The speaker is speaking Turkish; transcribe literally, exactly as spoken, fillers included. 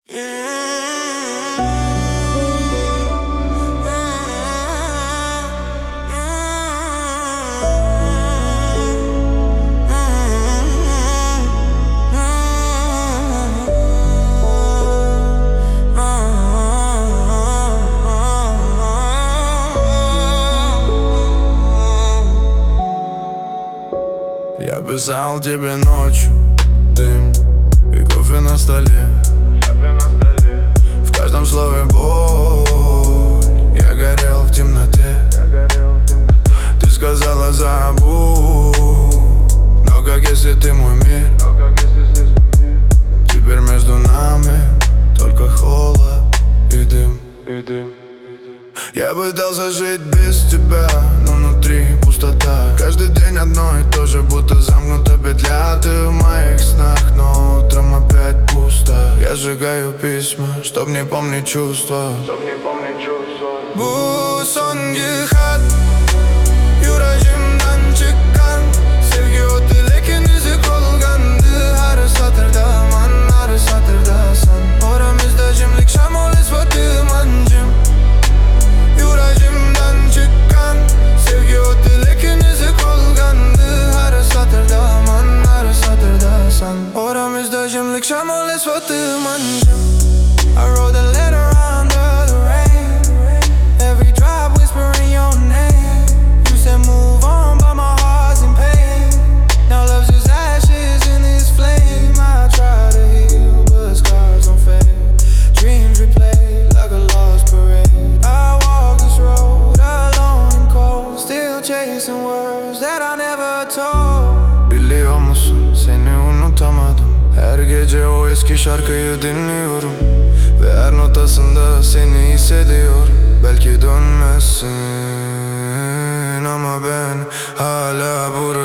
Я писал тебе ночью, дым и кофе на столе. В каждом слове боль, я горел в темноте. Ты сказала забудь, но как если ты мой мир. Теперь между нами только холод и дым. Я пытался жить без тебя, но внутри пустота. Каждый день одно и то же, будто замкнута петля. Ты в моих снах, но утром опять пусто. Я сжигаю письма, чтоб не помнить чувства. Bu songi xat Yuragimdan chiqqan Sevgi o'ti lekin izi qolgandi. Har satırda man, har satırda sen. Oramizda jimlik shamol isboti manjim. Yuragimdan chiqqan Sevgi o'ti lekin izi qolgandi. Har satırda man, har satırda sen. Oramizda jimlik shamol isboti manjim. I wrote a letter under the rain. Every drop whispering your name. You said move on, but my heart's in pain. Now love's just ashes in this flame. I try to heal, but scars don't fade. Dreams replay like a lost parade. I walk this road alone and cold, still chasing words that I never told. Biliyor musun, seni unutamadım. Her gece o eski şarkıyı dinliyorum ve her notasında seni hissediyorum. Belki dönmezsin ama ben hala buradayım.